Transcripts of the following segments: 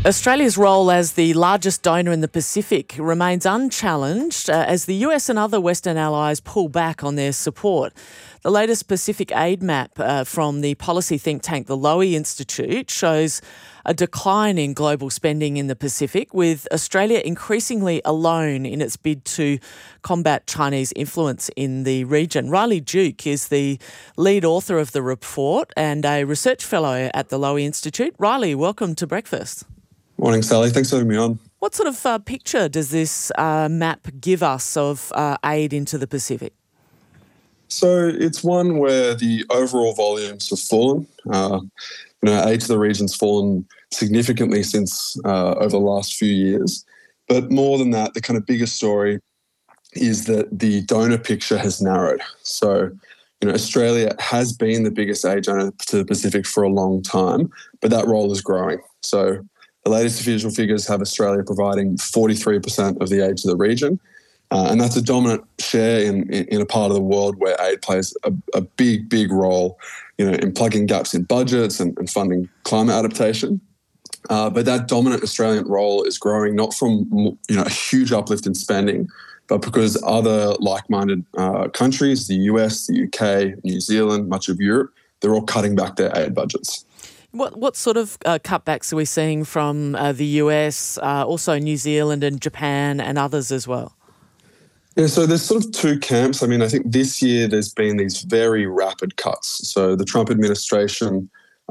Australia's role as the largest donor in the Pacific remains unchallenged as the US and other Western allies pull back on their support. The latest Pacific aid map from the policy think tank, the Lowy Institute, shows a decline in global spending in the Pacific, with Australia increasingly alone in its bid to combat Chinese influence in the region. Riley Duke is the lead author of the report and a research fellow at the Lowy Institute. Riley, welcome to Breakfast. Morning, Sally. Thanks for having me on. What sort of picture does this map give us of aid into the Pacific? So it's one where the overall volumes have fallen. Aid to the region's fallen significantly since over the last few years. But more than that, the kind of bigger story is that the donor picture has narrowed. So, Australia has been the biggest aid donor to the Pacific for a long time, but that role is growing. So the latest official figures have Australia providing 43% of the aid to the region. And that's a dominant share in a part of the world where aid plays a big role, in plugging gaps in budgets and funding climate adaptation. But that dominant Australian role is growing not from, a huge uplift in spending, but because other like-minded countries, the US, the UK, New Zealand, much of Europe, they're all cutting back their aid budgets. What sort of cutbacks are we seeing from the US, also New Zealand and Japan and others as well? Yeah, so there's sort of two camps. I think this year there's been these very rapid cuts. So the Trump administration,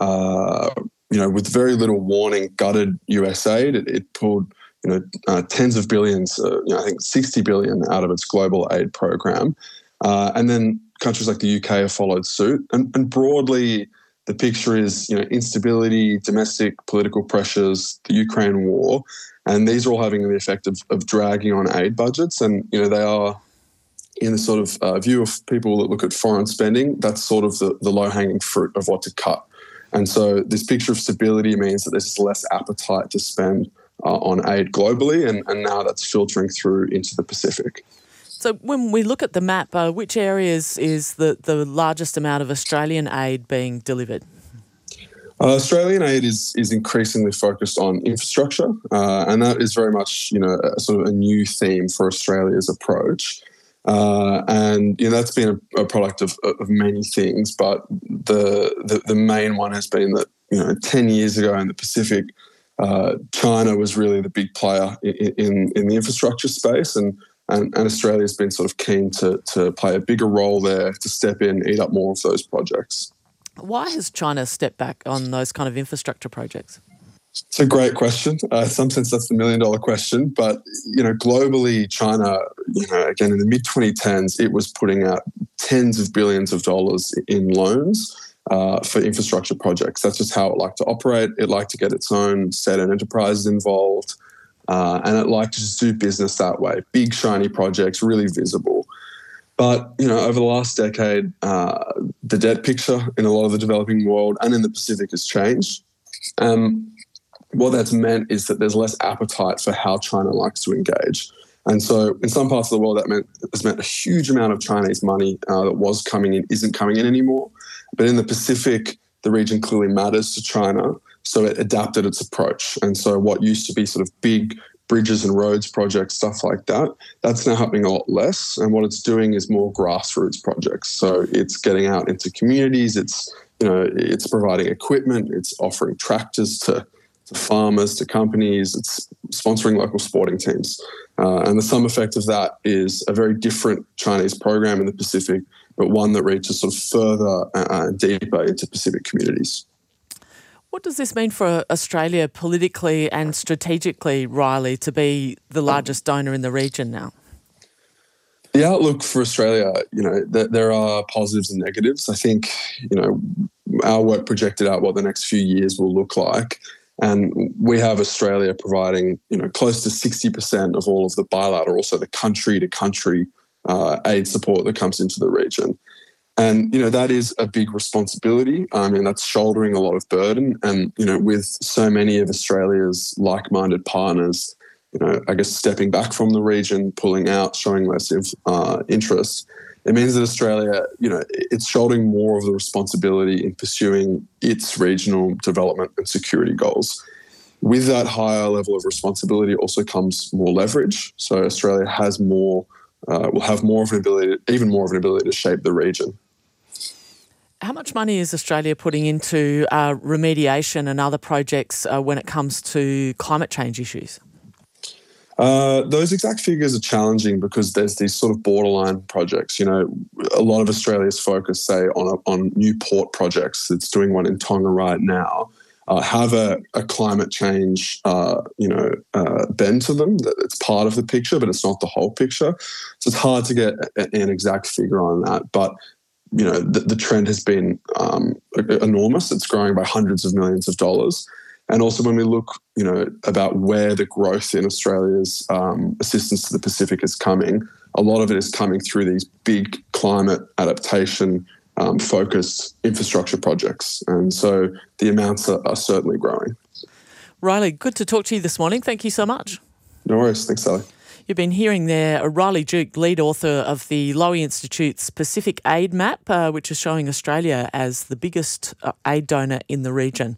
with very little warning, gutted US aid. It pulled, tens of billions, I think 60 billion out of its global aid program. And then countries like the UK have followed suit. And broadly, the picture is, instability, domestic political pressures, the Ukraine war, and these are all having the effect of dragging on aid budgets. And, they are, in the sort of view of people that look at foreign spending, that's sort of the low-hanging fruit of what to cut. And so this picture of stability means that there's less appetite to spend on aid globally, and now that's filtering through into the Pacific. So when we look at the map, which areas is the largest amount of Australian aid being delivered? Australian aid is increasingly focused on infrastructure, and that is very much, sort of a new theme for Australia's approach. And that's been a product of many things, but the main one has been that 10 years ago in the Pacific, China was really the big player in the infrastructure space, and Australia's been sort of keen to play a bigger role there, to step in, eat up more of those projects. Why has China stepped back on those kind of infrastructure projects? It's a great question. In some sense, that's the million-dollar question. But, globally, China, again, in the mid-2010s, it was putting out tens of billions of dollars in loans for infrastructure projects. That's just how it liked to operate. It liked to get its own set of enterprises involved. And it liked to just do business that way. Big, shiny projects, really visible. But, over the last decade, the debt picture in a lot of the developing world and in the Pacific has changed. What that's meant is that there's less appetite for how China likes to engage. And so in some parts of the world, has meant a huge amount of Chinese money that was coming in isn't coming in anymore. But in the Pacific, the region clearly matters to China, so it adapted its approach. And so what used to be sort of big bridges and roads projects, stuff like that, that's now happening a lot less. And what it's doing is more grassroots projects. So it's getting out into communities, it's providing equipment, it's offering tractors to farmers, to companies, it's sponsoring local sporting teams. And the sum effect of that is a very different Chinese program in the Pacific, but one that reaches sort of further and deeper into Pacific communities. What does this mean for Australia politically and strategically, Riley, to be the largest donor in the region now? The outlook for Australia, there are positives and negatives. I think, our work projected out what the next few years will look like. And we have Australia providing, close to 60% of all of the bilateral, also the country-to-country aid support that comes into the region. And, that is a big responsibility. That's shouldering a lot of burden. And, with so many of Australia's like-minded partners, I guess stepping back from the region, pulling out, showing less interest, it means that Australia, it's shouldering more of the responsibility in pursuing its regional development and security goals. With that higher level of responsibility also comes more leverage. So Australia has more, will have more of an ability, even more of an ability to shape the region. How much money is Australia putting into remediation and other projects when it comes to climate change issues? Those exact figures are challenging because there's these sort of borderline projects. You know, a lot of Australia's focus, say, on new port projects. It's doing one in Tonga right now. Have a climate change, bend to them. It's part of the picture, but it's not the whole picture. So it's hard to get an exact figure on that. But you know, the trend has been enormous. It's growing by hundreds of millions of dollars. And also when we look, you know, about where the growth in Australia's assistance to the Pacific is coming, a lot of it is coming through these big climate adaptation focused infrastructure projects. And so the amounts are certainly growing. Riley, good to talk to you this morning. Thank you so much. No worries. Thanks, Sally. You've been hearing there Riley Duke, lead author of the Lowy Institute's Pacific Aid Map, which is showing Australia as the biggest aid donor in the region.